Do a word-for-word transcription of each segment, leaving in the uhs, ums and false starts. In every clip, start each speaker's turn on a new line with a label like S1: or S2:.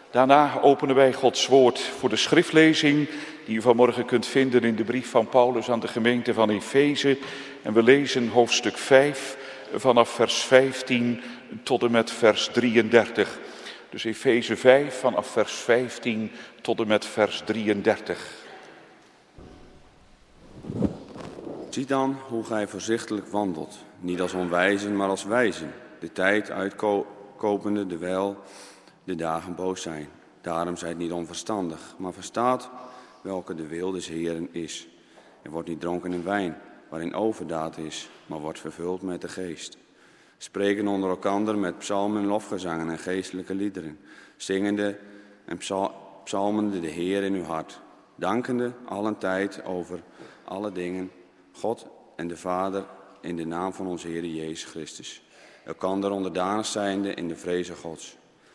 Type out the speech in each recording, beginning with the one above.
S1: Daarna openen wij Gods woord voor de schriftlezing die u vanmorgen kunt vinden in de brief van Paulus aan de gemeente van Efeze. En we lezen hoofdstuk vijf vanaf vers vijftien tot en met vers drieëndertig. Dus Efeze vijf vanaf vers vijftien tot en met vers drieëndertig.
S2: Zie dan hoe gij voorzichtig wandelt, niet als onwijzen, maar als wijzen, de tijd uitkopende, dewijl de dagen boos zijn. Daarom zijt niet onverstandig, maar verstaat welke de wil des Heeren is. En wordt niet dronken in wijn, waarin overdaad is, maar wordt vervuld met de geest. Spreken onder elkander met psalmen, lofgezangen en geestelijke liederen, zingende en psalmende de Heer in uw hart, dankende allen tijd over alle dingen God en de Vader in de naam van onze Heer Jezus Christus. Elkander onderdanig zijnde in de vreze Gods.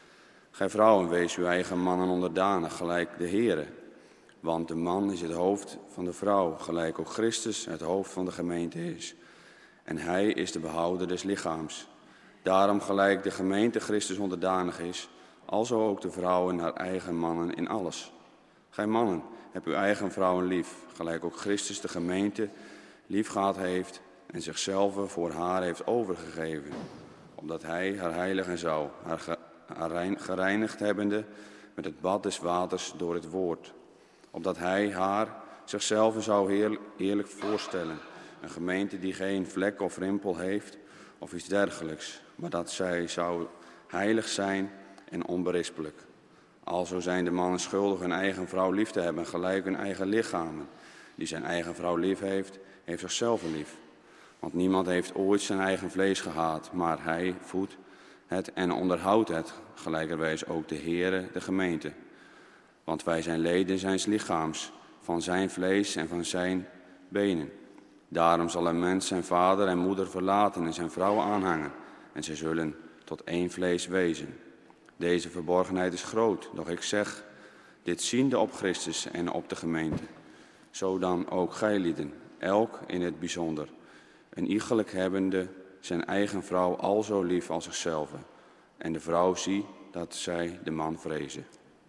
S2: Gij vrouwen, wees uw eigen mannen onderdanig, gelijk de Heere. Want de man is het hoofd van de vrouw, gelijk ook Christus het hoofd van de gemeente is. En hij is de behouder des lichaams. Daarom gelijk de gemeente Christus onderdanig is, alzo ook de vrouwen haar eigen mannen in alles. Gij mannen, heb uw eigen vrouwen lief, gelijk ook Christus de gemeente lief gehad heeft en zichzelf voor haar heeft overgegeven, opdat hij haar heiligen zou, haar, ge, haar gereinigd hebbende met het bad des waters door het woord, opdat hij haar zichzelf zou heer, heerlijk voorstellen, een gemeente die geen vlek of rimpel heeft of iets dergelijks, maar dat zij zou heilig zijn en onberispelijk. Alzo zijn de mannen schuldig hun eigen vrouw lief te hebben, gelijk hun eigen lichamen. Die zijn eigen vrouw lief heeft, heeft zichzelf lief. Want niemand heeft ooit zijn eigen vlees gehaat, maar hij voedt het en onderhoudt het, gelijkerwijs ook de Heere, de gemeente. Want wij zijn leden zijns lichaams, van zijn vlees en van zijn benen. Daarom zal een mens zijn vader en moeder verlaten en zijn vrouw aanhangen, en zij zullen tot één vlees wezen. Deze verborgenheid is groot, doch ik zeg, dit ziende op Christus en op de gemeente. Zo dan ook gijlieden, elk in het bijzonder, een iegelijk hebbende zijn eigen vrouw alzo lief als zichzelf. En de vrouw zie dat zij de man vrezen.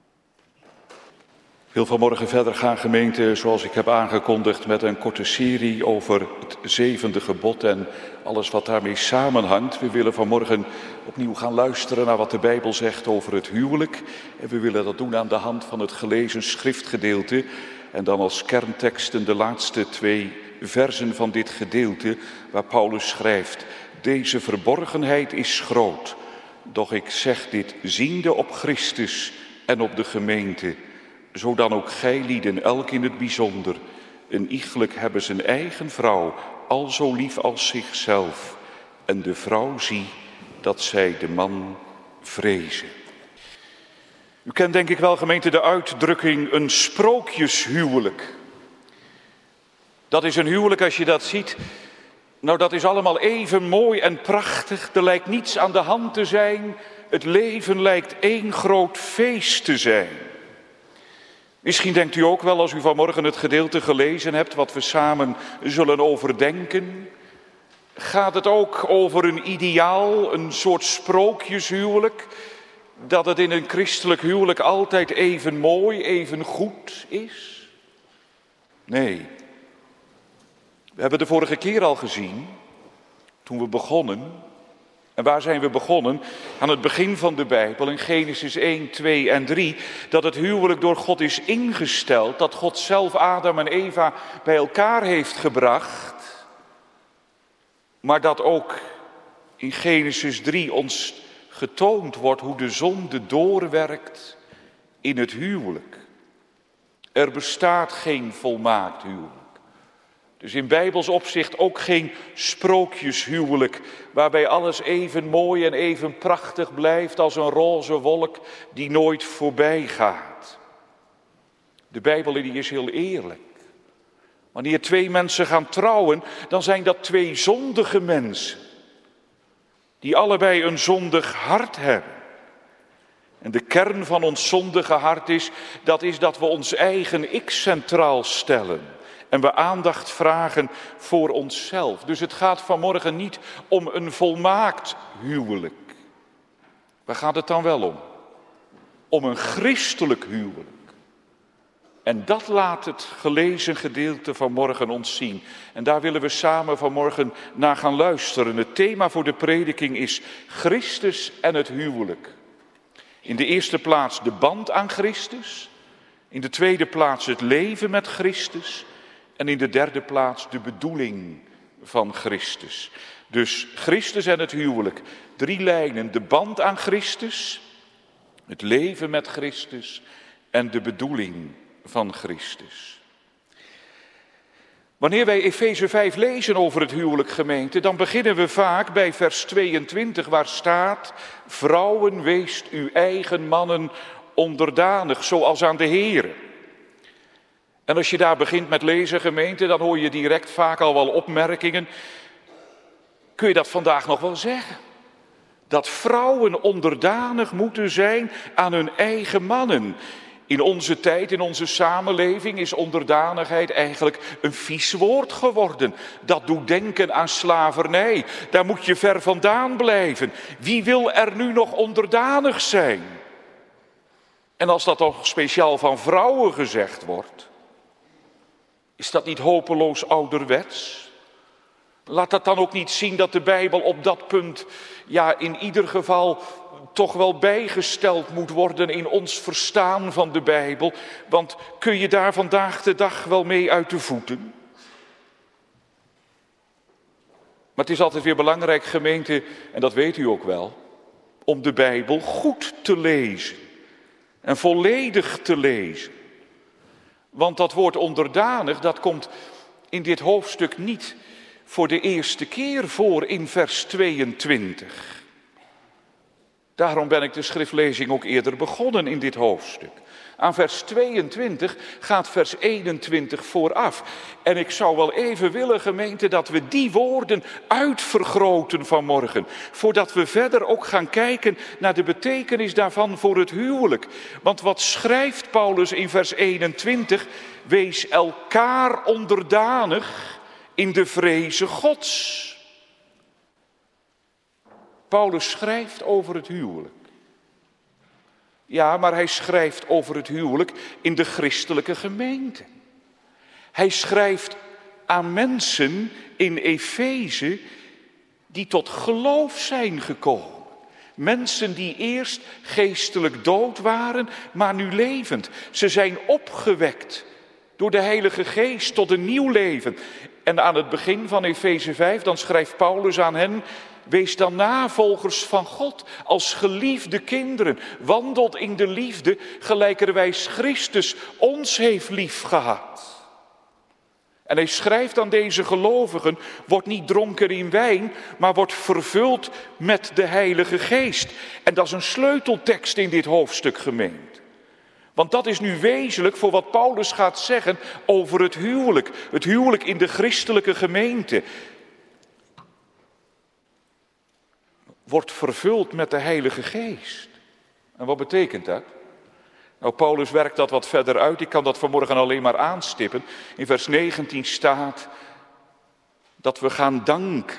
S1: Ik wil vanmorgen verder gaan, gemeente, zoals ik heb aangekondigd, met een korte serie over het zevende gebod en alles wat daarmee samenhangt. We willen vanmorgen opnieuw gaan luisteren naar wat de Bijbel zegt over het huwelijk. En we willen dat doen aan de hand van het gelezen schriftgedeelte. En dan als kernteksten de laatste twee versen van dit gedeelte, waar Paulus schrijft: deze verborgenheid is groot, doch ik zeg dit ziende op Christus en op de gemeente. Zo dan ook gijlieden, elk in het bijzonder, een iegelijk hebben zijn eigen vrouw, al zo lief als zichzelf. En de vrouw zie dat zij de man vrezen. U kent denk ik wel, gemeente, de uitdrukking een sprookjeshuwelijk. Dat is een huwelijk, als je dat ziet, nou dat is allemaal even mooi en prachtig. Er lijkt niets aan de hand te zijn. Het leven lijkt één groot feest te zijn. Misschien denkt u ook wel, als u vanmorgen het gedeelte gelezen hebt, wat we samen zullen overdenken. Gaat het ook over een ideaal, een soort sprookjeshuwelijk? Dat het in een christelijk huwelijk altijd even mooi, even goed is? Nee. We hebben de vorige keer al gezien, toen we begonnen. En waar zijn we begonnen? Aan het begin van de Bijbel, in Genesis één, twee en drie, dat het huwelijk door God is ingesteld, dat God zelf Adam en Eva bij elkaar heeft gebracht. Maar dat ook in Genesis drie ons getoond wordt hoe de zonde doorwerkt in het huwelijk. Er bestaat geen volmaakt huwelijk. Dus in Bijbels opzicht ook geen sprookjeshuwelijk, waarbij alles even mooi en even prachtig blijft als een roze wolk die nooit voorbij gaat. De Bijbel die is heel eerlijk. Wanneer twee mensen gaan trouwen, dan zijn dat twee zondige mensen, die allebei een zondig hart hebben. En de kern van ons zondige hart is, dat is dat we ons eigen ik centraal stellen. En we aandacht vragen voor onszelf. Dus het gaat vanmorgen niet om een volmaakt huwelijk. Waar gaat het dan wel om? om een christelijk huwelijk. En dat laat het gelezen gedeelte van morgen ons zien. En daar willen we samen vanmorgen naar gaan luisteren. Het thema voor de prediking is Christus en het huwelijk. In de eerste plaats de band aan Christus. In de tweede plaats het leven met Christus. En in de derde plaats de bedoeling van Christus. Dus Christus en het huwelijk. Drie lijnen. De band aan Christus. Het leven met Christus. En de bedoeling van Christus. Wanneer wij Efeze vijf lezen over het huwelijk, gemeente, dan beginnen we vaak bij vers tweeëntwintig, waar staat: vrouwen, weest uw eigen mannen onderdanig, zoals aan de Here. En als je daar begint met lezen, gemeente, dan hoor je direct vaak al wel opmerkingen. Kun je dat vandaag nog wel zeggen? Dat vrouwen onderdanig moeten zijn aan hun eigen mannen. In onze tijd, in onze samenleving is onderdanigheid eigenlijk een vies woord geworden. Dat doet denken aan slavernij. Daar moet je ver vandaan blijven. Wie wil er nu nog onderdanig zijn? En als dat toch speciaal van vrouwen gezegd wordt, is dat niet hopeloos ouderwets? Laat dat dan ook niet zien dat de Bijbel op dat punt, ja, in ieder geval toch wel bijgesteld moet worden in ons verstaan van de Bijbel. Want kun je daar vandaag de dag wel mee uit de voeten? Maar het is altijd weer belangrijk, gemeente, en dat weet u ook wel, om de Bijbel goed te lezen en volledig te lezen. Want dat woord onderdanig, dat komt in dit hoofdstuk niet voor de eerste keer voor in vers tweeëntwintig. Daarom ben ik de schriftlezing ook eerder begonnen in dit hoofdstuk. Aan vers tweeëntwintig gaat vers eenentwintig vooraf. En ik zou wel even willen, gemeente, dat we die woorden uitvergroten vanmorgen. Voordat we verder ook gaan kijken naar de betekenis daarvan voor het huwelijk. Want wat schrijft Paulus in vers eenentwintig? Wees elkaar onderdanig in de vreze Gods. Paulus schrijft over het huwelijk. Ja, maar hij schrijft over het huwelijk in de christelijke gemeente. Hij schrijft aan mensen in Efeze die tot geloof zijn gekomen. Mensen die eerst geestelijk dood waren, maar nu levend. Ze zijn opgewekt door de Heilige Geest tot een nieuw leven. En aan het begin van Efeze vijf, dan schrijft Paulus aan hen: wees dan navolgers van God als geliefde kinderen. Wandelt in de liefde, gelijkerwijs Christus ons heeft lief gehad. En hij schrijft aan deze gelovigen: word niet dronken in wijn, maar word vervuld met de Heilige Geest. En dat is een sleuteltekst in dit hoofdstuk, gemeente. Want dat is nu wezenlijk voor wat Paulus gaat zeggen over het huwelijk. Het huwelijk in de christelijke gemeente. Wordt vervuld met de Heilige Geest. En wat betekent dat? Nou, Paulus werkt dat wat verder uit. Ik kan dat vanmorgen alleen maar aanstippen. In vers negentien staat dat we gaan danken.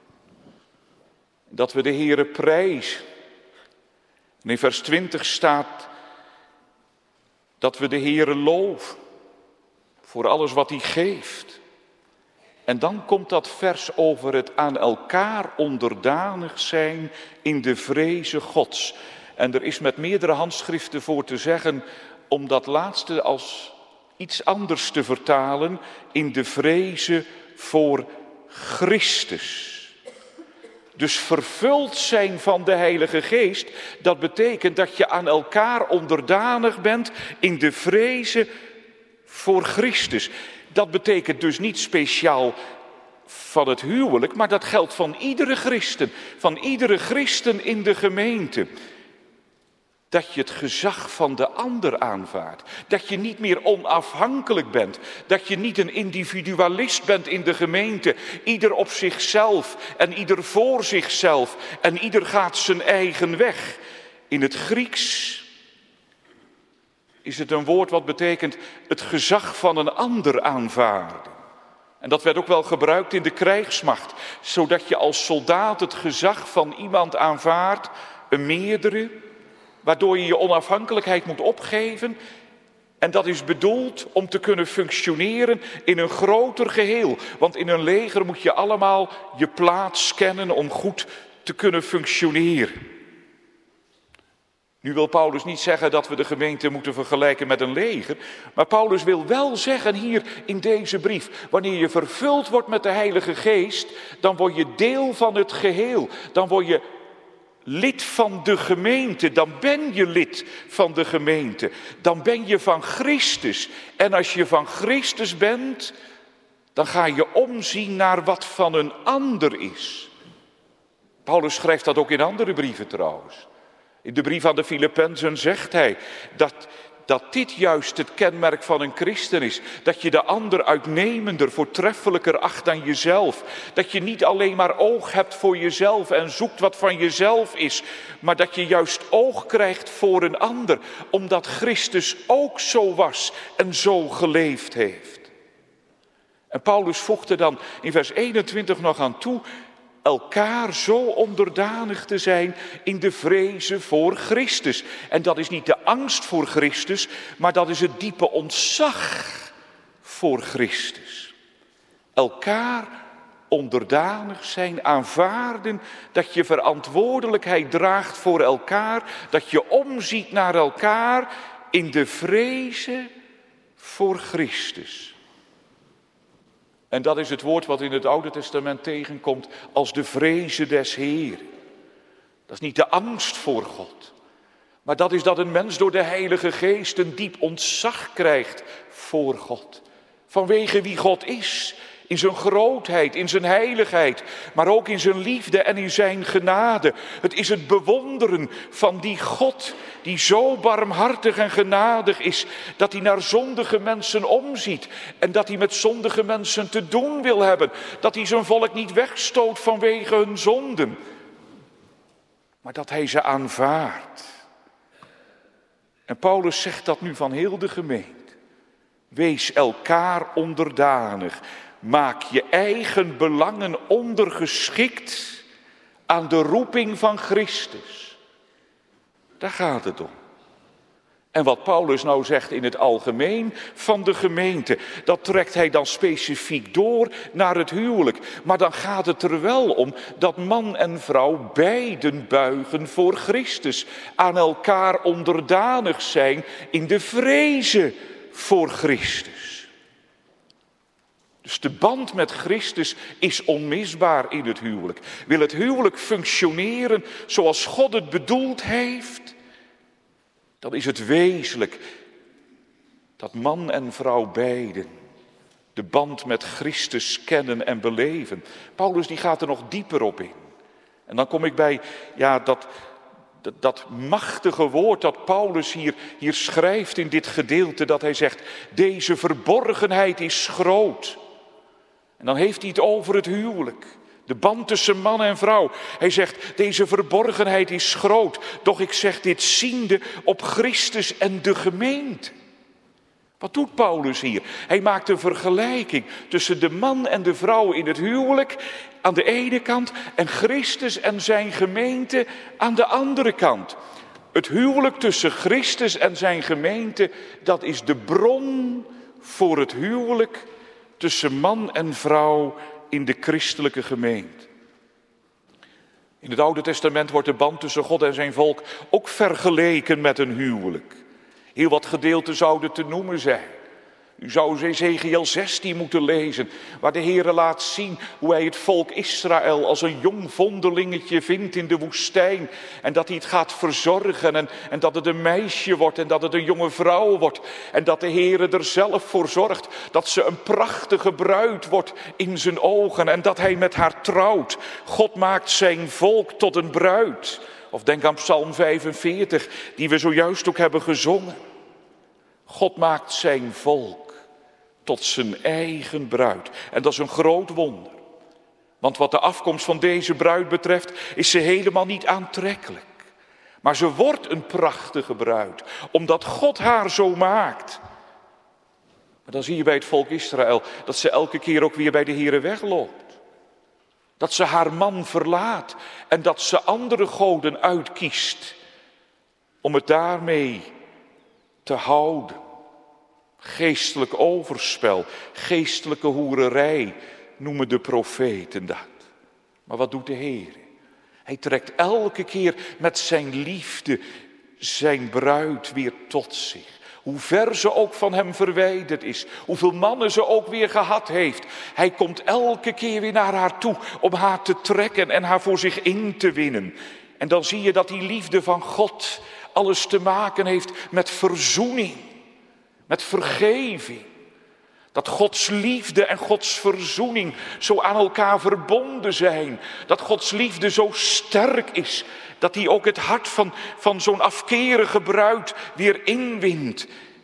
S1: Dat we de Heere prijzen. En in vers twintig staat dat we de Heere loven voor alles wat hij geeft. En dan komt dat vers over het aan elkaar onderdanig zijn in de vreze Gods. En er is met meerdere handschriften voor te zeggen om dat laatste als iets anders te vertalen, in de vreze voor Christus. Dus vervuld zijn van de Heilige Geest, dat betekent dat je aan elkaar onderdanig bent in de vreze voor Christus. Dat betekent dus niet speciaal van het huwelijk, maar dat geldt van iedere christen, van iedere christen in de gemeente. Dat je het gezag van de ander aanvaardt. Dat je niet meer onafhankelijk bent. Dat je niet een individualist bent in de gemeente. Ieder op zichzelf en ieder voor zichzelf. En ieder gaat zijn eigen weg. In het Grieks is het een woord wat betekent het gezag van een ander aanvaarden. En dat werd ook wel gebruikt in de krijgsmacht. Zodat je als soldaat het gezag van iemand aanvaardt, een meerdere, waardoor je je onafhankelijkheid moet opgeven. En dat is bedoeld om te kunnen functioneren in een groter geheel. Want in een leger moet je allemaal je plaats kennen om goed te kunnen functioneren. Nu wil Paulus niet zeggen dat we de gemeente moeten vergelijken met een leger. Maar Paulus wil wel zeggen hier in deze brief, wanneer je vervuld wordt met de Heilige Geest, dan word je deel van het geheel. Dan word je lid van de gemeente, dan ben je lid van de gemeente. Dan ben je van Christus. En als je van Christus bent, dan ga je omzien naar wat van een ander is. Paulus schrijft dat ook in andere brieven trouwens. In de brief aan de Filippenzen zegt hij dat, dat dit juist het kenmerk van een christen is. Dat je de ander uitnemender, voortreffelijker acht dan jezelf. Dat je niet alleen maar oog hebt voor jezelf en zoekt wat van jezelf is. Maar dat je juist oog krijgt voor een ander. Omdat Christus ook zo was en zo geleefd heeft. En Paulus voegde dan in vers eenentwintig nog aan toe, elkaar zo onderdanig te zijn in de vrezen voor Christus. En dat is niet de angst voor Christus, maar dat is het diepe ontzag voor Christus. Elkaar onderdanig zijn, aanvaarden dat je verantwoordelijkheid draagt voor elkaar, dat je omziet naar elkaar in de vrezen voor Christus. En dat is het woord wat in het Oude Testament tegenkomt als de vrezen des Heeren. Dat is niet de angst voor God, maar dat is dat een mens door de Heilige Geest een diep ontzag krijgt voor God. Vanwege wie God is, in zijn grootheid, in zijn heiligheid, maar ook in zijn liefde en in zijn genade. Het is het bewonderen van die God die zo barmhartig en genadig is, dat hij naar zondige mensen omziet en dat hij met zondige mensen te doen wil hebben. Dat hij zijn volk niet wegstoot vanwege hun zonden, maar dat hij ze aanvaardt. En Paulus zegt dat nu van heel de gemeente. Wees elkaar onderdanig. Maak je eigen belangen ondergeschikt aan de roeping van Christus. Daar gaat het om. En wat Paulus nou zegt in het algemeen van de gemeente, dat trekt hij dan specifiek door naar het huwelijk. Maar dan gaat het er wel om dat man en vrouw beiden buigen voor Christus. Aan elkaar onderdanig zijn in de vrezen voor Christus. Dus de band met Christus is onmisbaar in het huwelijk. Wil het huwelijk functioneren zoals God het bedoeld heeft, dan is het wezenlijk dat man en vrouw beiden de band met Christus kennen en beleven. Paulus die gaat er nog dieper op in. En dan kom ik bij ja, dat, dat, dat machtige woord dat Paulus hier, hier schrijft in dit gedeelte, dat hij zegt, deze verborgenheid is groot. En dan heeft hij het over het huwelijk. De band tussen man en vrouw. Hij zegt, deze verborgenheid is groot. Doch ik zeg dit ziende op Christus en de gemeente. Wat doet Paulus hier? Hij maakt een vergelijking tussen de man en de vrouw in het huwelijk aan de ene kant en Christus en zijn gemeente aan de andere kant. Het huwelijk tussen Christus en zijn gemeente, dat is de bron voor het huwelijk tussen man en vrouw in de christelijke gemeente. In het Oude Testament wordt de band tussen God en zijn volk ook vergeleken met een huwelijk. Heel wat gedeelten zouden te noemen zijn. U zou Ezechiël zestien moeten lezen, waar de Heere laat zien hoe hij het volk Israël als een jong vondelingetje vindt in de woestijn. En dat hij het gaat verzorgen en, en dat het een meisje wordt en dat het een jonge vrouw wordt. En dat de Heere er zelf voor zorgt dat ze een prachtige bruid wordt in zijn ogen. En dat hij met haar trouwt. God maakt zijn volk tot een bruid. Of denk aan Psalm vijfenveertig, die we zojuist ook hebben gezongen. God maakt zijn volk tot zijn eigen bruid. En dat is een groot wonder. Want wat de afkomst van deze bruid betreft, is ze helemaal niet aantrekkelijk. Maar ze wordt een prachtige bruid, omdat God haar zo maakt. Maar dan zie je bij het volk Israël dat ze elke keer ook weer bij de Heere wegloopt. Dat ze haar man verlaat en dat ze andere goden uitkiest. om het daarmee te houden. Geestelijk overspel, geestelijke hoererij noemen de profeten dat. Maar wat doet de Heer? Hij trekt elke keer met zijn liefde zijn bruid weer tot zich. Hoe ver ze ook van hem verwijderd is, hoeveel mannen ze ook weer gehad heeft. Hij komt elke keer weer naar haar toe om haar te trekken en haar voor zich in te winnen. En dan zie je dat die liefde van God alles te maken heeft met verzoening, met vergeving. Dat Gods liefde en Gods verzoening zo aan elkaar verbonden zijn. Dat Gods liefde zo sterk is, dat hij ook het hart van, van zo'n afkerige bruid weer inwint.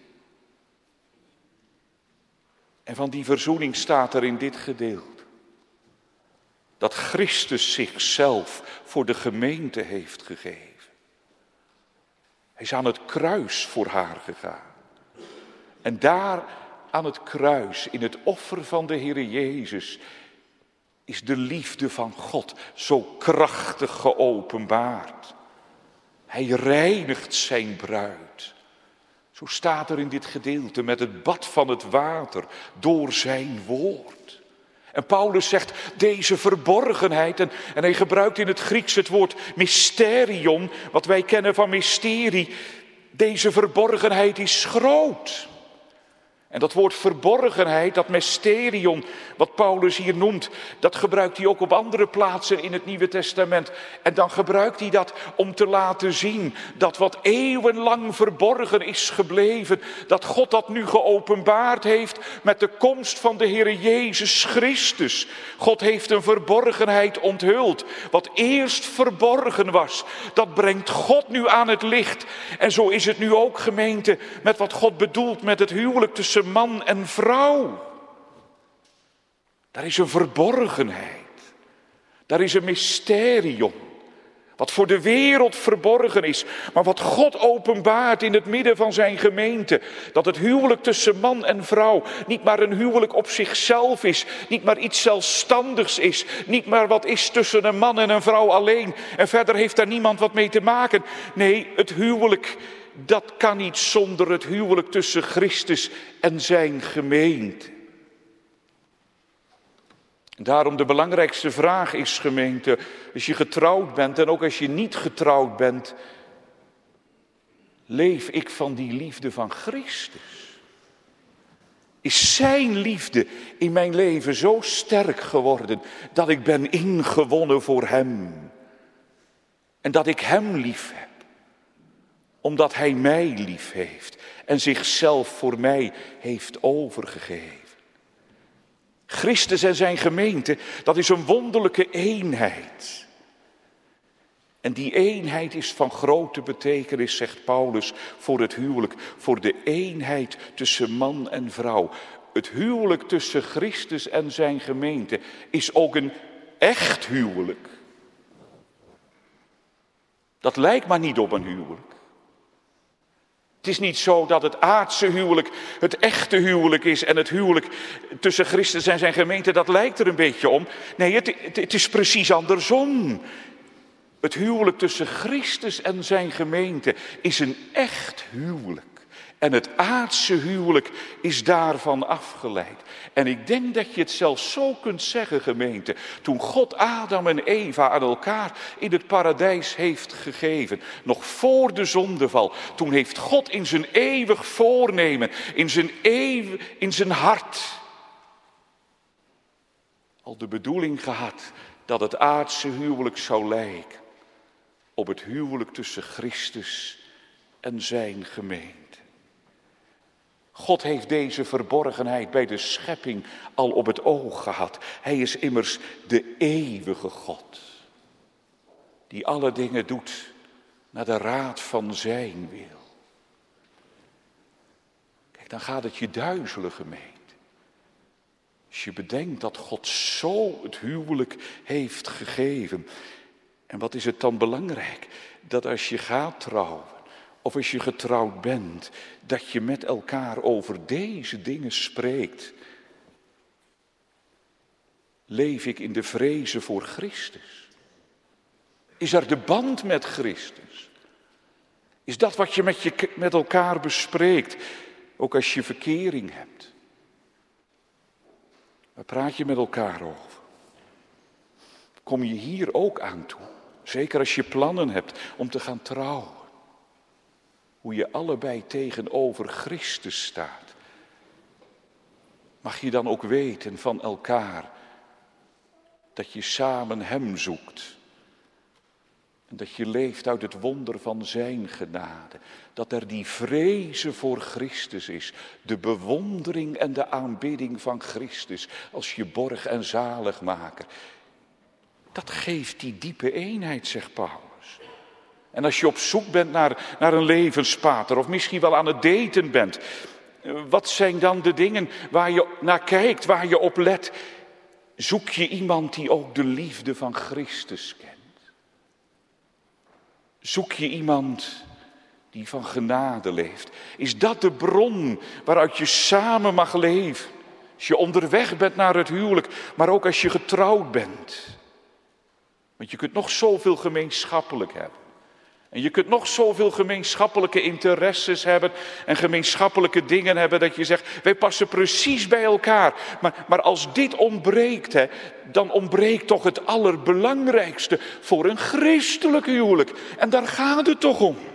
S1: En van die verzoening staat er in dit gedeelte. Dat Christus zichzelf voor de gemeente heeft gegeven. Hij is aan het kruis voor haar gegaan. En daar aan het kruis, in het offer van de Heere Jezus, is de liefde van God zo krachtig geopenbaard. Hij reinigt zijn bruid. Zo staat er in dit gedeelte met het bad van het water door zijn woord. En Paulus zegt deze verborgenheid, en, en hij gebruikt in het Grieks het woord mysterion, wat wij kennen van mysterie. Deze verborgenheid is groot. En dat woord verborgenheid, dat mysterion, wat Paulus hier noemt, dat gebruikt hij ook op andere plaatsen in het Nieuwe Testament. En dan gebruikt hij dat om te laten zien dat wat eeuwenlang verborgen is gebleven, dat God dat nu geopenbaard heeft met de komst van de Heere Jezus Christus. God heeft een verborgenheid onthuld. Wat eerst verborgen was, dat brengt God nu aan het licht. En zo is het nu ook, gemeente, met wat God bedoelt met het huwelijk tussen man en vrouw. Daar is een verborgenheid. Daar is een mysterium. Wat voor de wereld verborgen is, maar wat God openbaart in het midden van zijn gemeente. Dat het huwelijk tussen man en vrouw niet maar een huwelijk op zichzelf is. Niet maar iets zelfstandigs is. Niet maar wat is tussen een man en een vrouw alleen. En verder heeft daar niemand wat mee te maken. Nee, het huwelijk, dat kan niet zonder het huwelijk tussen Christus en zijn gemeente. Daarom de belangrijkste vraag is, gemeente, als je getrouwd bent en ook als je niet getrouwd bent, leef ik van die liefde van Christus? Is zijn liefde in mijn leven zo sterk geworden dat ik ben ingewonnen voor hem? En dat ik hem lief heb, omdat hij mij lief heeft en zichzelf voor mij heeft overgegeven. Christus en zijn gemeente, dat is een wonderlijke eenheid. En die eenheid is van grote betekenis, zegt Paulus, voor het huwelijk. Voor de eenheid tussen man en vrouw. Het huwelijk tussen Christus en zijn gemeente is ook een echt huwelijk. Dat lijkt maar niet op een huwelijk. Het is niet zo dat het aardse huwelijk het echte huwelijk is en het huwelijk tussen Christus en zijn gemeente, dat lijkt er een beetje om. Nee, het, het, het is precies andersom. Het huwelijk tussen Christus en zijn gemeente is een echt huwelijk. En het aardse huwelijk is daarvan afgeleid. En ik denk dat je het zelfs zo kunt zeggen, gemeente. Toen God Adam en Eva aan elkaar in het paradijs heeft gegeven. Nog voor de zondeval. Toen heeft God in zijn eeuwig voornemen. In zijn, eeuw, in zijn hart. Al de bedoeling gehad dat het aardse huwelijk zou lijken. Op het huwelijk tussen Christus en zijn gemeente. God heeft deze verborgenheid bij de schepping al op het oog gehad. Hij is immers de eeuwige God. Die alle dingen doet naar de raad van zijn wil. Kijk, dan gaat het je duizelen, gemeente. Als je bedenkt dat God zo het huwelijk heeft gegeven. En wat is het dan belangrijk? Dat als je gaat trouwen, of als je getrouwd bent, dat je met elkaar over deze dingen spreekt. Leef ik in de vreze voor Christus? Is er de band met Christus? Is dat wat je met, je met elkaar bespreekt, ook als je verkering hebt? Waar praat je met elkaar over? Kom je hier ook aan toe? Zeker als je plannen hebt om te gaan trouwen. Hoe je allebei tegenover Christus staat. Mag je dan ook weten van elkaar dat je samen Hem zoekt. En dat je leeft uit het wonder van zijn genade. Dat er die vrezen voor Christus is. De bewondering en de aanbidding van Christus als je borg en zaligmaker. Dat geeft die diepe eenheid, zegt Paulus. En als je op zoek bent naar, naar een levenspater of misschien wel aan het daten bent. Wat zijn dan de dingen waar je naar kijkt, waar je op let? Zoek je iemand die ook de liefde van Christus kent? Zoek je iemand die van genade leeft? Is dat de bron waaruit je samen mag leven? Als je onderweg bent naar het huwelijk, maar ook als je getrouwd bent. Want je kunt nog zoveel gemeenschappelijk hebben. En je kunt nog zoveel gemeenschappelijke interesses hebben en gemeenschappelijke dingen hebben dat je zegt, wij passen precies bij elkaar. Maar, maar als dit ontbreekt, hè, dan ontbreekt toch het allerbelangrijkste voor een christelijk huwelijk. En daar gaat het toch om.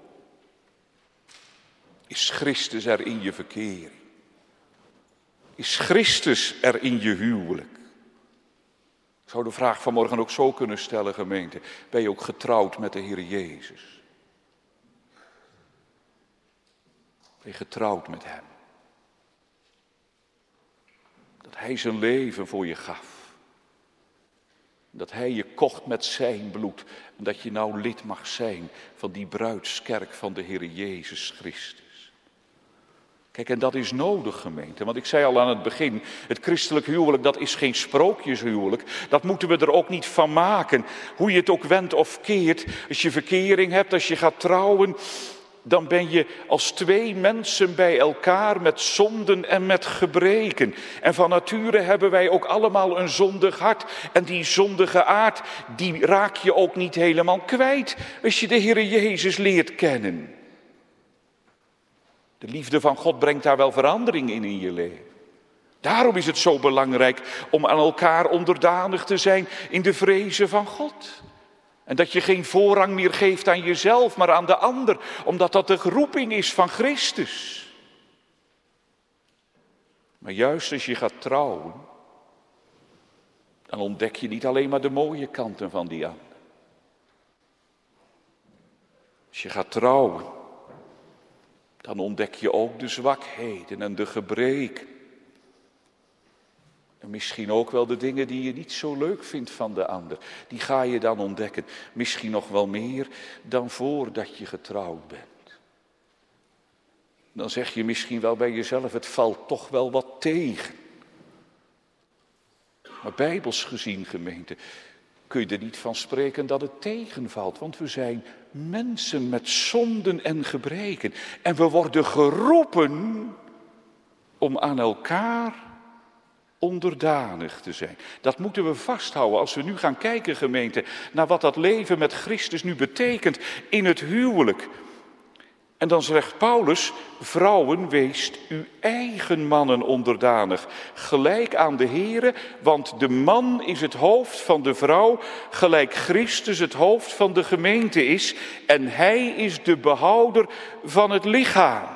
S1: Is Christus er in je verkering? Is Christus er in je huwelijk? Ik zou de vraag vanmorgen ook zo kunnen stellen, gemeente. Ben je ook getrouwd met de Heer Jezus? Ben je getrouwd met Hem? Dat Hij zijn leven voor je gaf. Dat Hij je kocht met zijn bloed. En dat je nou lid mag zijn van die bruidskerk van de Heer Jezus Christus. Kijk, en dat is nodig, gemeente. Want ik zei al aan het begin, het christelijk huwelijk, dat is geen sprookjeshuwelijk. Dat moeten we er ook niet van maken. Hoe je het ook wendt of keert, als je verkering hebt, als je gaat trouwen, dan ben je als twee mensen bij elkaar met zonden en met gebreken. En van nature hebben wij ook allemaal een zondig hart. En die zondige aard, die raak je ook niet helemaal kwijt als je de Heer Jezus leert kennen. De liefde van God brengt daar wel verandering in in je leven. Daarom is het zo belangrijk om aan elkaar onderdanig te zijn in de vrezen van God. En dat je geen voorrang meer geeft aan jezelf, maar aan de ander. Omdat dat de roeping is van Christus. Maar juist als je gaat trouwen, dan ontdek je niet alleen maar de mooie kanten van die ander. Als je gaat trouwen, dan ontdek je ook de zwakheden en de gebreken. En misschien ook wel de dingen die je niet zo leuk vindt van de ander. Die ga je dan ontdekken. Misschien nog wel meer dan voordat je getrouwd bent. Dan zeg je misschien wel bij jezelf, het valt toch wel wat tegen. Maar bijbels gezien, gemeente, kun je er niet van spreken dat het tegenvalt. Want we zijn mensen met zonden en gebreken. En we worden geroepen om aan elkaar onderdanig te zijn. Dat moeten we vasthouden als we nu gaan kijken, gemeente, naar wat dat leven met Christus nu betekent in het huwelijk. En dan zegt Paulus, vrouwen, weest uw eigen mannen onderdanig, gelijk aan de Here, want de man is het hoofd van de vrouw, gelijk Christus het hoofd van de gemeente is, en hij is de behouder van het lichaam.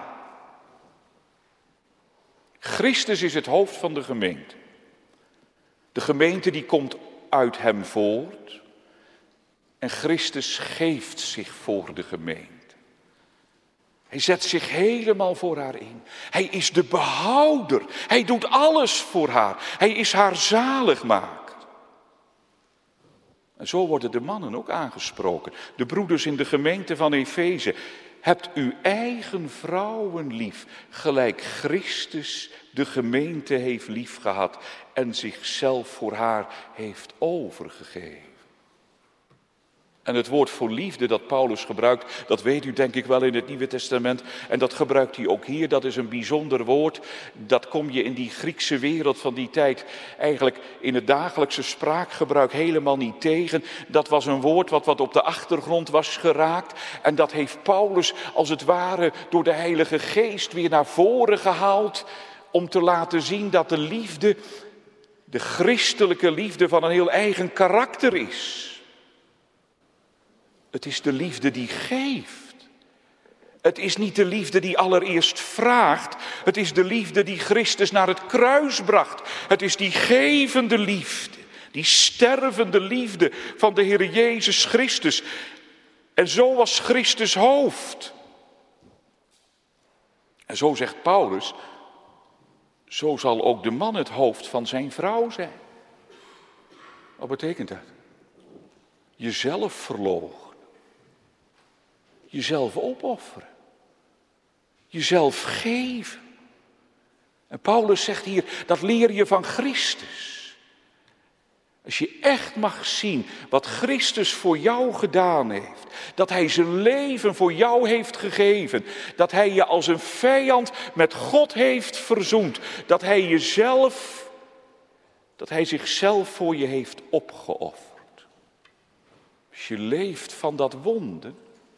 S1: Christus is het hoofd van de gemeente. De gemeente die komt uit hem voort en Christus geeft zich voor de gemeente. Hij zet zich helemaal voor haar in. Hij is de behouder. Hij doet alles voor haar. Hij is haar zaligmaker. En zo worden de mannen ook aangesproken. De broeders in de gemeente van Efeze. Hebt uw eigen vrouwen lief, gelijk Christus de gemeente heeft liefgehad en zichzelf voor haar heeft overgegeven. En het woord voor liefde dat Paulus gebruikt, dat weet u denk ik wel in het Nieuwe Testament. En dat gebruikt hij ook hier, dat is een bijzonder woord. Dat kom je in die Griekse wereld van die tijd eigenlijk in het dagelijkse spraakgebruik helemaal niet tegen. Dat was een woord wat wat op de achtergrond was geraakt. En dat heeft Paulus als het ware door de Heilige Geest weer naar voren gehaald. Om te laten zien dat de liefde, de christelijke liefde van een heel eigen karakter is. Het is de liefde die geeft. Het is niet de liefde die allereerst vraagt. Het is de liefde die Christus naar het kruis bracht. Het is die gevende liefde. Die stervende liefde van de Heer Jezus Christus. En zo was Christus hoofd. En zo zegt Paulus, zo zal ook de man het hoofd van zijn vrouw zijn. Wat betekent dat? Jezelf verloochenen. Jezelf opofferen. Jezelf geven. En Paulus zegt hier, dat leer je van Christus. Als je echt mag zien wat Christus voor jou gedaan heeft. Dat hij zijn leven voor jou heeft gegeven. Dat hij je als een vijand met God heeft verzoend. Dat hij jezelf, dat hij zichzelf voor je heeft opgeofferd. Als je leeft van dat wonder,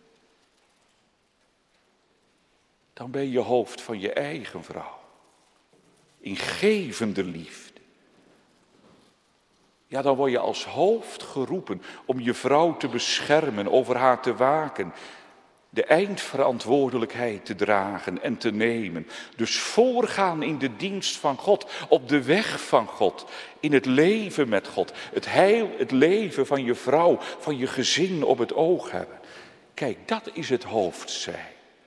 S1: dan ben je hoofd van je eigen vrouw. In gevende liefde. Ja, dan word je als hoofd geroepen om je vrouw te beschermen, over haar te waken. De eindverantwoordelijkheid te dragen en te nemen. Dus voorgaan in de dienst van God, op de weg van God. In het leven met God. Het heil, het leven van je vrouw, van je gezin op het oog hebben. Kijk, dat is het hoofd zijn.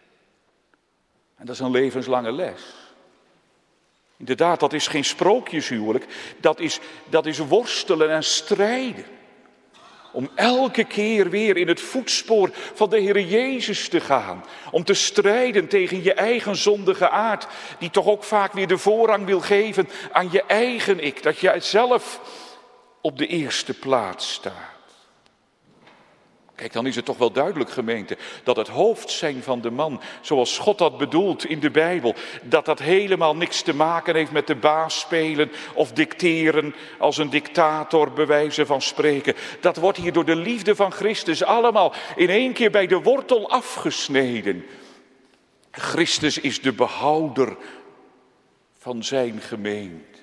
S1: En dat is een levenslange les. Inderdaad, dat is geen sprookjeshuwelijk. Dat is, dat is worstelen en strijden. Om elke keer weer in het voetspoor van de Heer Jezus te gaan. Om te strijden tegen je eigen zondige aard. Die toch ook vaak weer de voorrang wil geven aan je eigen ik. Dat je zelf op de eerste plaats staat. Kijk, dan is het toch wel duidelijk, gemeente, dat het hoofd zijn van de man, zoals God dat bedoelt in de Bijbel, dat dat helemaal niks te maken heeft met de baas spelen of dicteren als een dictator, bij wijze van spreken. Dat wordt hier door de liefde van Christus allemaal in één keer bij de wortel afgesneden. Christus is de behouder van zijn gemeente.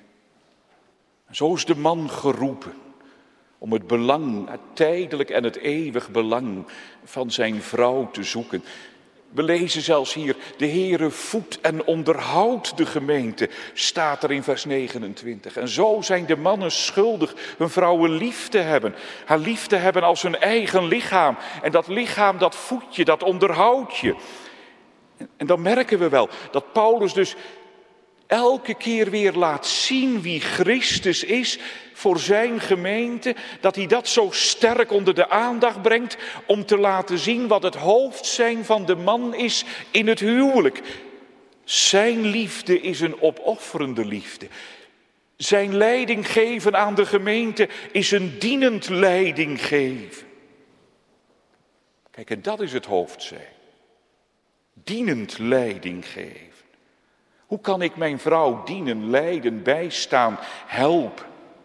S1: Zo is de man geroepen. Om het belang, het tijdelijk en het eeuwig belang van zijn vrouw te zoeken. We lezen zelfs hier, de Heere voedt en onderhoudt de gemeente, staat er in vers negenentwintig. En zo zijn de mannen schuldig hun vrouwen lief te hebben. Haar lief te hebben als hun eigen lichaam. En dat lichaam, dat voedt je, dat onderhoudt je. En dan merken we wel dat Paulus dus elke keer weer laat zien wie Christus is voor zijn gemeente. Dat hij dat zo sterk onder de aandacht brengt om te laten zien wat het hoofd zijn van de man is in het huwelijk. Zijn liefde is een opofferende liefde. Zijn leiding geven aan de gemeente is een dienend leiding geven. Kijk, en dat is het hoofd zijn. Dienend leiding geven. Hoe kan ik mijn vrouw dienen, leiden, bijstaan, helpen?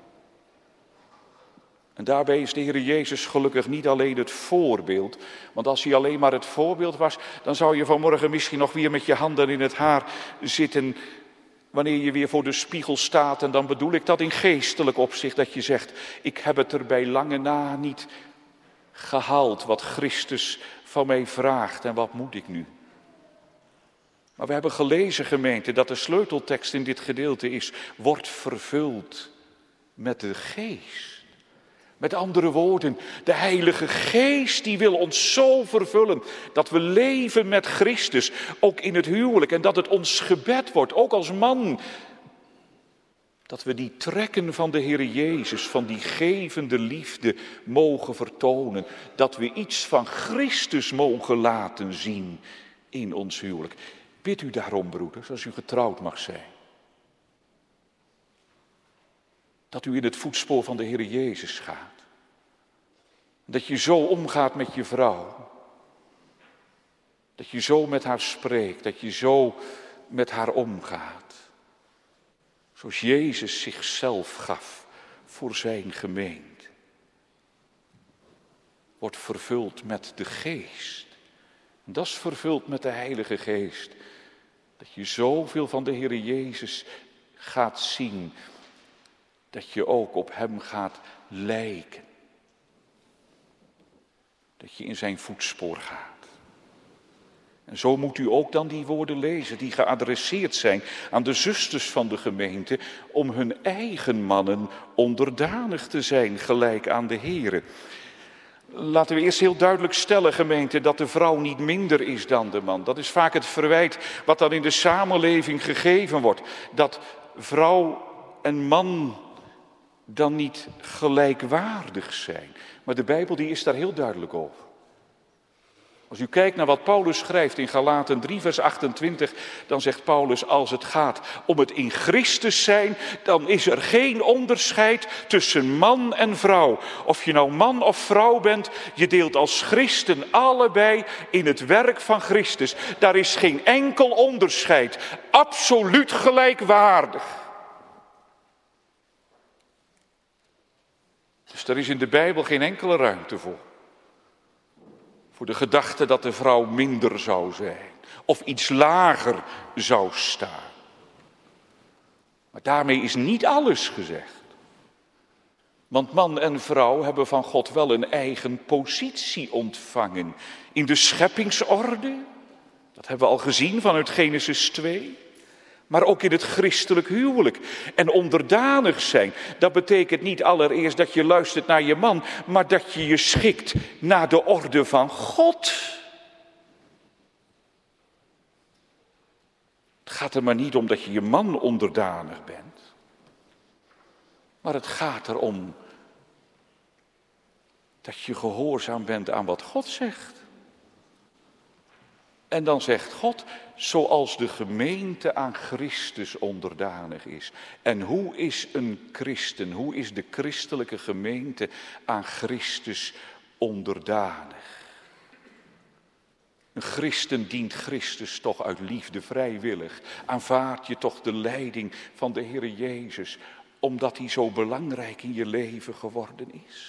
S1: En daarbij is de Heer Jezus gelukkig niet alleen het voorbeeld. Want als hij alleen maar het voorbeeld was, dan zou je vanmorgen misschien nog weer met je handen in het haar zitten. Wanneer je weer voor de spiegel staat. En dan bedoel ik dat in geestelijk opzicht, dat je zegt, ik heb het er bij lange na niet gehaald wat Christus van mij vraagt. En wat moet ik nu? Maar we hebben gelezen, gemeente, dat de sleuteltekst in dit gedeelte is, wordt vervuld met de geest. Met andere woorden, de Heilige Geest die wil ons zo vervullen dat we leven met Christus, ook in het huwelijk. En dat het ons gebed wordt, ook als man, dat we die trekken van de Heer Jezus, van die gevende liefde mogen vertonen. Dat we iets van Christus mogen laten zien in ons huwelijk. Bid u daarom, broeders, als u getrouwd mag zijn. Dat u in het voetspoor van de Heer Jezus gaat. Dat je zo omgaat met je vrouw. Dat je zo met haar spreekt, dat je zo met haar omgaat. Zoals Jezus zichzelf gaf voor zijn gemeente. Wordt vervuld met de Geest. En dat is vervuld met de Heilige Geest. Dat je zoveel van de Heer Jezus gaat zien. Dat je ook op hem gaat lijken. Dat je in zijn voetspoor gaat. En zo moet u ook dan die woorden lezen die geadresseerd zijn aan de zusters van de gemeente om hun eigen mannen onderdanig te zijn, gelijk aan de Here. Laten we eerst heel duidelijk stellen, gemeente, dat de vrouw niet minder is dan de man. Dat is vaak het verwijt wat dan in de samenleving gegeven wordt. Dat vrouw en man dan niet gelijkwaardig zijn. Maar de Bijbel die is daar heel duidelijk over. Als u kijkt naar wat Paulus schrijft in Galaten drie vers achtentwintig, dan zegt Paulus, als het gaat om het in Christus zijn, dan is er geen onderscheid tussen man en vrouw. Of je nou man of vrouw bent, je deelt als christen allebei in het werk van Christus. Daar is geen enkel onderscheid, absoluut gelijkwaardig. Dus er is in de Bijbel geen enkele ruimte voor. Voor de gedachte dat de vrouw minder zou zijn. Of iets lager zou staan. Maar daarmee is niet alles gezegd. Want man en vrouw hebben van God wel een eigen positie ontvangen. In de scheppingsorde. Dat hebben we al gezien vanuit Genesis twee. Maar ook in het christelijk huwelijk. En onderdanig zijn, dat betekent niet allereerst dat je luistert naar je man, maar dat je je schikt naar de orde van God. Het gaat er maar niet om dat je je man onderdanig bent. Maar het gaat erom dat je gehoorzaam bent aan wat God zegt. En dan zegt God, zoals de gemeente aan Christus onderdanig is. En hoe is een christen, hoe is de christelijke gemeente aan Christus onderdanig? Een christen dient Christus toch uit liefde vrijwillig. Aanvaard je toch de leiding van de Heer Jezus, omdat hij zo belangrijk in je leven geworden is.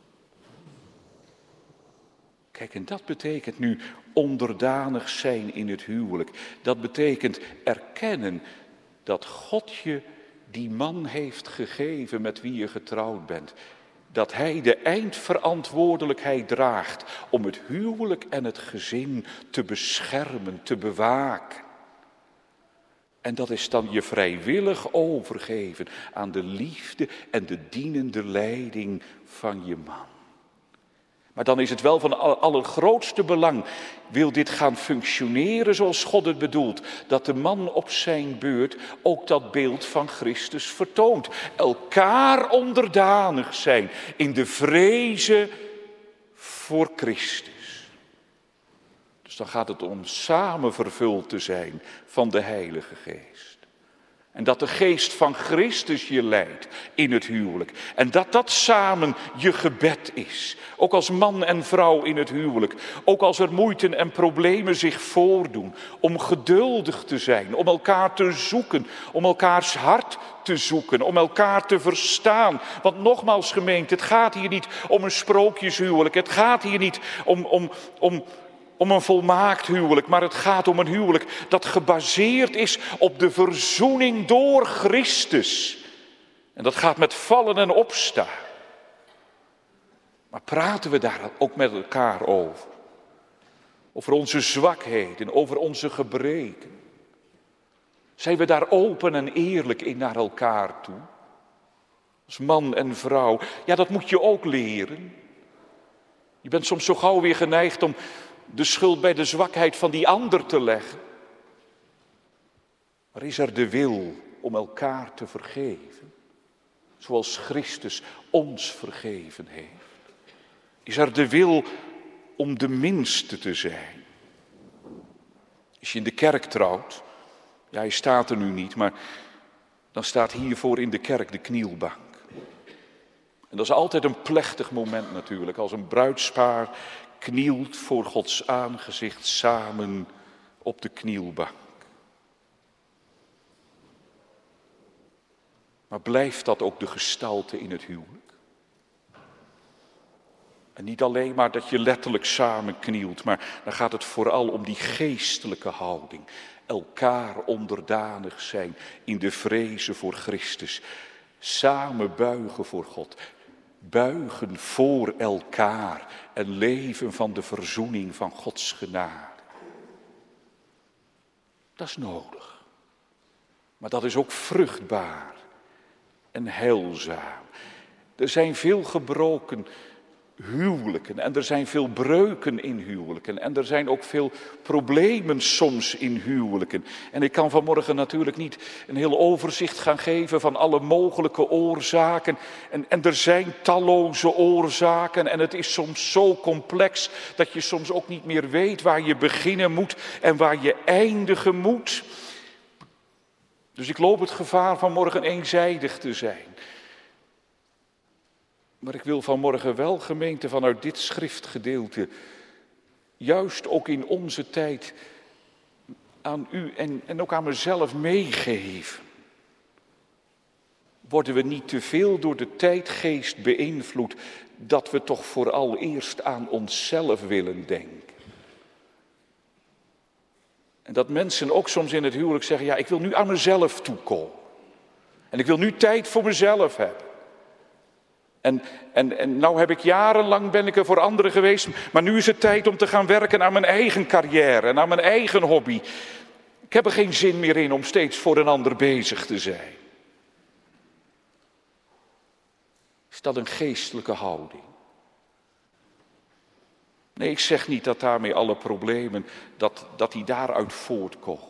S1: Kijk, en dat betekent nu onderdanig zijn in het huwelijk. Dat betekent erkennen dat God je die man heeft gegeven met wie je getrouwd bent. Dat hij de eindverantwoordelijkheid draagt om het huwelijk en het gezin te beschermen, te bewaken. En dat is dan je vrijwillig overgeven aan de liefde en de dienende leiding van je man. Maar dan is het wel van allergrootste belang, wil dit gaan functioneren zoals God het bedoelt, dat de man op zijn beurt ook dat beeld van Christus vertoont. Elkaar onderdanig zijn in de vreze voor Christus. Dus dan gaat het om samen vervuld te zijn van de Heilige Geest. En dat de geest van Christus je leidt in het huwelijk. En dat dat samen je gebed is. Ook als man en vrouw in het huwelijk. Ook als er moeite en problemen zich voordoen. Om geduldig te zijn, om elkaar te zoeken. Om elkaars hart te zoeken, om elkaar te verstaan. Want nogmaals gemeente, het gaat hier niet om een sprookjeshuwelijk. Het gaat hier niet om... om, om Om een volmaakt huwelijk, maar het gaat om een huwelijk dat gebaseerd is op de verzoening door Christus. En dat gaat met vallen en opstaan. Maar praten we daar ook met elkaar over? Over onze zwakheden, over onze gebreken. Zijn we daar open en eerlijk in naar elkaar toe? Als man en vrouw, ja, dat moet je ook leren. Je bent soms zo gauw weer geneigd om de schuld bij de zwakheid van die ander te leggen. Maar is er de wil om elkaar te vergeven, zoals Christus ons vergeven heeft? Is er de wil om de minste te zijn? Als je in de kerk trouwt, ja, hij staat er nu niet, maar dan staat hiervoor in de kerk de knielbank. En dat is altijd een plechtig moment natuurlijk, als een bruidspaar knielt voor Gods aangezicht samen op de knielbank. Maar blijft dat ook de gestalte in het huwelijk? En niet alleen maar dat je letterlijk samen knielt, maar dan gaat het vooral om die geestelijke houding. Elkaar onderdanig zijn in de vreze voor Christus. Samen buigen voor God. Buigen voor elkaar en leven van de verzoening van Gods genade. Dat is nodig. Maar dat is ook vruchtbaar en heilzaam. Er zijn veel gebroken huwelijken en er zijn veel breuken in huwelijken en er zijn ook veel problemen soms in huwelijken. En ik kan vanmorgen natuurlijk niet een heel overzicht gaan geven van alle mogelijke oorzaken. En, en er zijn talloze oorzaken en het is soms zo complex dat je soms ook niet meer weet waar je beginnen moet en waar je eindigen moet. Dus ik loop het gevaar vanmorgen eenzijdig te zijn. Maar ik wil vanmorgen wel, gemeente, vanuit dit schriftgedeelte, juist ook in onze tijd, aan u en, en ook aan mezelf meegeven. Worden we niet te veel door de tijdgeest beïnvloed, dat we toch vooral eerst aan onszelf willen denken? En dat mensen ook soms in het huwelijk zeggen, ja, ik wil nu aan mezelf toekomen. En ik wil nu tijd voor mezelf hebben. En, en, en nou heb ik jarenlang ben ik er voor anderen geweest, maar nu is het tijd om te gaan werken aan mijn eigen carrière en aan mijn eigen hobby. Ik heb er geen zin meer in om steeds voor een ander bezig te zijn. Is dat een geestelijke houding? Nee, ik zeg niet dat daarmee alle problemen, dat, dat die daaruit voortkomen.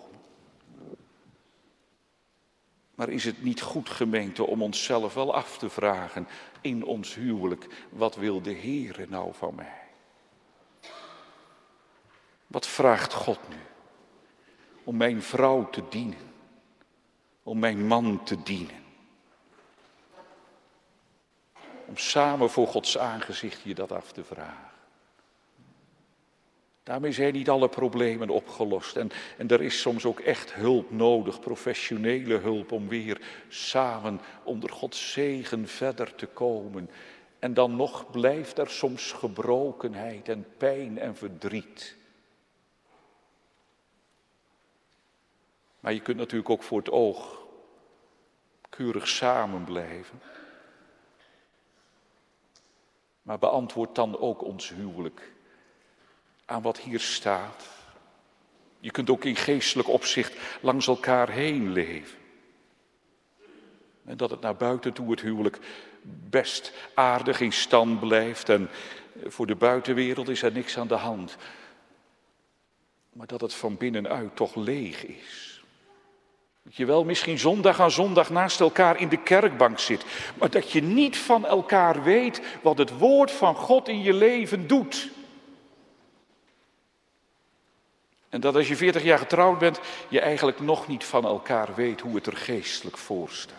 S1: Maar is het niet goed, gemeente, om onszelf wel af te vragen in ons huwelijk, wat wil de Heere nou van mij? Wat vraagt God nu? Om mijn vrouw te dienen, om mijn man te dienen. Om samen voor Gods aangezicht je dat af te vragen. Daarmee zijn niet alle problemen opgelost. En, en er is soms ook echt hulp nodig, professionele hulp, om weer samen onder Gods zegen verder te komen. En dan nog blijft er soms gebrokenheid en pijn en verdriet. Maar je kunt natuurlijk ook voor het oog keurig samen blijven. Maar beantwoord dan ook ons huwelijk aan wat hier staat. Je kunt ook in geestelijk opzicht langs elkaar heen leven. En dat het naar buiten toe, het huwelijk, best aardig in stand blijft. En voor de buitenwereld is er niks aan de hand. Maar dat het van binnenuit toch leeg is. Dat je wel misschien zondag aan zondag naast elkaar in de kerkbank zit. Maar dat je niet van elkaar weet wat het woord van God in je leven doet. En dat als je veertig jaar getrouwd bent, je eigenlijk nog niet van elkaar weet hoe het er geestelijk voor staat.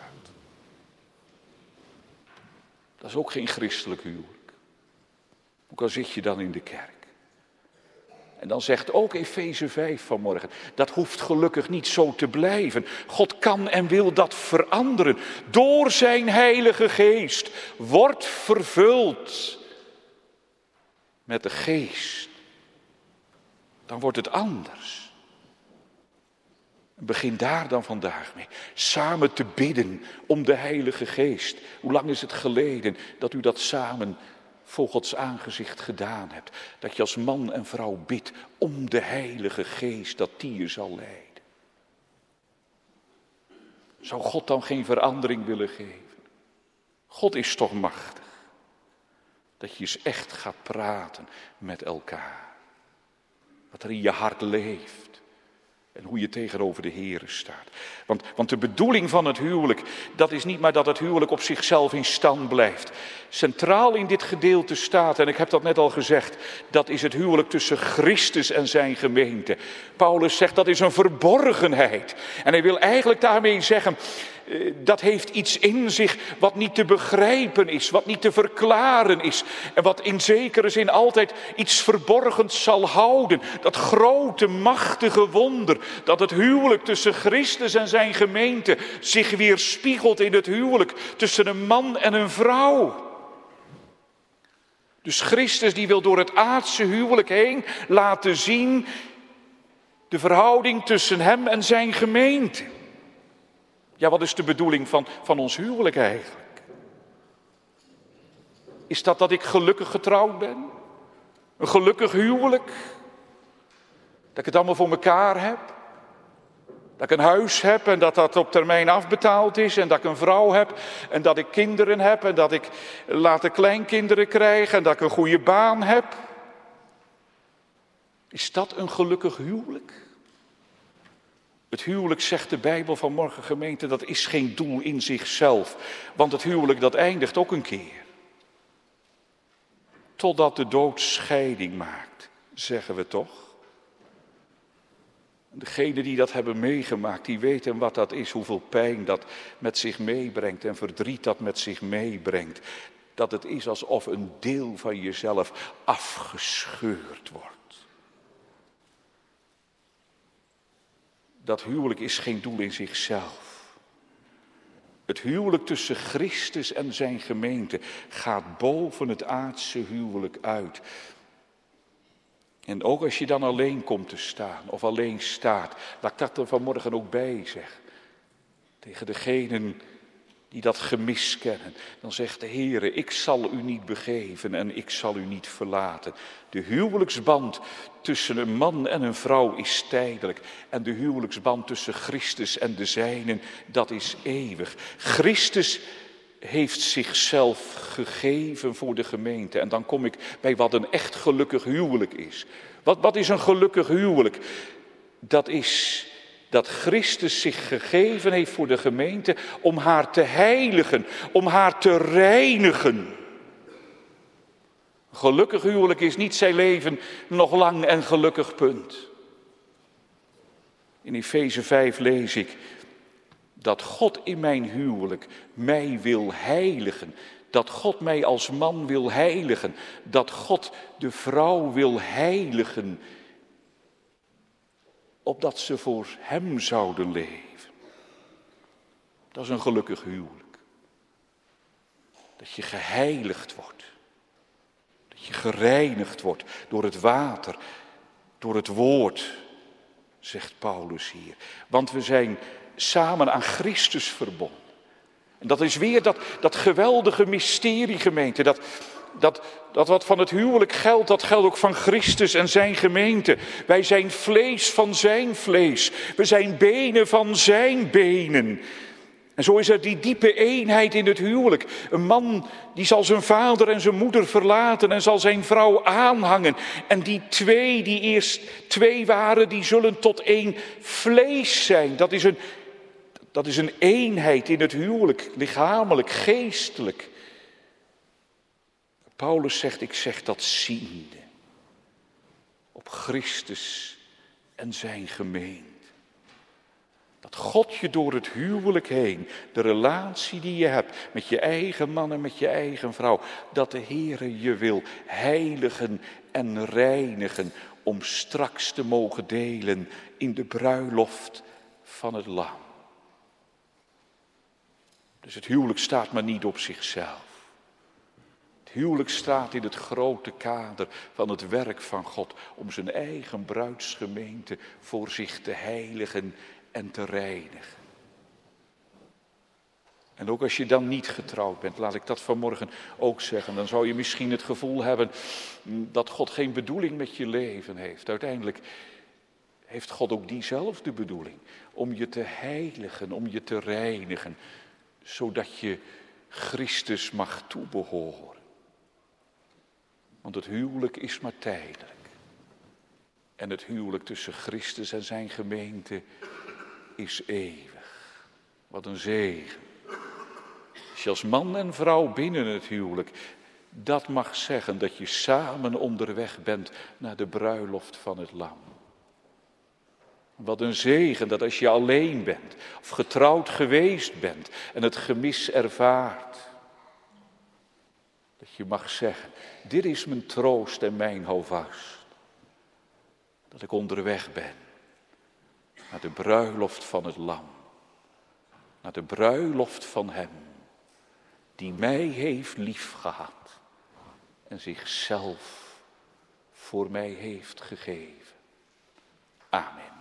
S1: Dat is ook geen christelijk huwelijk. Ook al zit je dan in de kerk. En dan zegt ook Efeze vijf vanmorgen, dat hoeft gelukkig niet zo te blijven. God kan en wil dat veranderen. Door zijn Heilige Geest wordt vervuld met de Geest. Dan wordt het anders. Begin daar dan vandaag mee. Samen te bidden om de Heilige Geest. Hoe lang is het geleden dat u dat samen voor Gods aangezicht gedaan hebt? Dat je als man en vrouw bidt om de Heilige Geest, dat die je zal leiden. Zou God dan geen verandering willen geven? God is toch machtig. Dat je eens echt gaat praten met elkaar. Wat er in je hart leeft. En hoe je tegenover de Heere staat. Want, want de bedoeling van het huwelijk, dat is niet maar dat het huwelijk op zichzelf in stand blijft. Centraal in dit gedeelte staat, en ik heb dat net al gezegd, dat is het huwelijk tussen Christus en zijn gemeente. Paulus zegt dat is een verborgenheid. En hij wil eigenlijk daarmee zeggen, dat heeft iets in zich wat niet te begrijpen is, wat niet te verklaren is. En wat in zekere zin altijd iets verborgens zal houden. Dat grote, machtige wonder, dat het huwelijk tussen Christus en zijn gemeente zich weerspiegelt in het huwelijk tussen een man en een vrouw. Dus Christus die wil door het aardse huwelijk heen laten zien de verhouding tussen hem en zijn gemeente. Ja, wat is de bedoeling van, van ons huwelijk eigenlijk? Is dat dat ik gelukkig getrouwd ben? Een gelukkig huwelijk? Dat ik het allemaal voor elkaar heb? Dat ik een huis heb en dat dat op termijn afbetaald is en dat ik een vrouw heb en dat ik kinderen heb en dat ik later kleinkinderen krijg en dat ik een goede baan heb? Is dat een gelukkig huwelijk? Het huwelijk, zegt de Bijbel vanmorgen gemeente, dat is geen doel in zichzelf. Want het huwelijk dat eindigt ook een keer. Totdat de dood scheiding maakt, zeggen we toch? Degenen die dat hebben meegemaakt, die weten wat dat is, hoeveel pijn dat met zich meebrengt en verdriet dat met zich meebrengt. Dat het is alsof een deel van jezelf afgescheurd wordt. Dat huwelijk is geen doel in zichzelf. Het huwelijk tussen Christus en zijn gemeente gaat boven het aardse huwelijk uit. En ook als je dan alleen komt te staan of alleen staat, laat ik dat er vanmorgen ook bij zeggen. Tegen degenen die dat gemis kennen, dan zegt de Heere, ik zal u niet begeven en ik zal u niet verlaten. De huwelijksband tussen een man en een vrouw is tijdelijk. En de huwelijksband tussen Christus en de zijnen, dat is eeuwig. Christus heeft zichzelf gegeven voor de gemeente. En dan kom ik bij wat een echt gelukkig huwelijk is. Wat, wat is een gelukkig huwelijk? Dat is dat Christus zich gegeven heeft voor de gemeente om haar te heiligen, om haar te reinigen. Een gelukkig huwelijk is niet zijn leven nog lang en gelukkig, punt. In Efeze vijf lees ik dat God in mijn huwelijk mij wil heiligen. Dat God mij als man wil heiligen. Dat God de vrouw wil heiligen. Opdat ze voor hem zouden leven. Dat is een gelukkig huwelijk. Dat je geheiligd wordt. Dat je gereinigd wordt door het water, door het woord, zegt Paulus hier. Want we zijn samen aan Christus verbonden. En dat is weer dat, dat geweldige mysterie, gemeente. Dat, dat, dat wat van het huwelijk geldt, dat geldt ook van Christus en zijn gemeente. Wij zijn vlees van zijn vlees. We zijn benen van zijn benen. En zo is er die diepe eenheid in het huwelijk. Een man die zal zijn vader en zijn moeder verlaten en zal zijn vrouw aanhangen. En die twee, die eerst twee waren, die zullen tot één vlees zijn. Dat is een, dat is een eenheid in het huwelijk, lichamelijk, geestelijk. Paulus zegt, ik zeg dat ziende. Op Christus en zijn gemeente. Dat God je door het huwelijk heen, de relatie die je hebt met je eigen man en met je eigen vrouw, dat de Heere je wil heiligen en reinigen om straks te mogen delen in de bruiloft van het Lam. Dus het huwelijk staat maar niet op zichzelf. Het huwelijk staat in het grote kader van het werk van God om zijn eigen bruidsgemeente voor zich te heiligen en te reinigen. En ook als je dan niet getrouwd bent, laat ik dat vanmorgen ook zeggen, dan zou je misschien het gevoel hebben dat God geen bedoeling met je leven heeft. Uiteindelijk heeft God ook diezelfde bedoeling, om je te heiligen, om je te reinigen, zodat je Christus mag toebehoren. Want het huwelijk is maar tijdelijk. En het huwelijk tussen Christus en zijn gemeente is eeuwig. Wat een zegen. Als je als man en vrouw binnen het huwelijk dat mag zeggen, dat je samen onderweg bent naar de bruiloft van het Lam. Wat een zegen dat als je alleen bent of getrouwd geweest bent en het gemis ervaart, dat je mag zeggen, dit is mijn troost en mijn houvast. Dat ik onderweg ben naar de bruiloft van het Lam, naar de bruiloft van Hem, die mij heeft liefgehad en zichzelf voor mij heeft gegeven. Amen.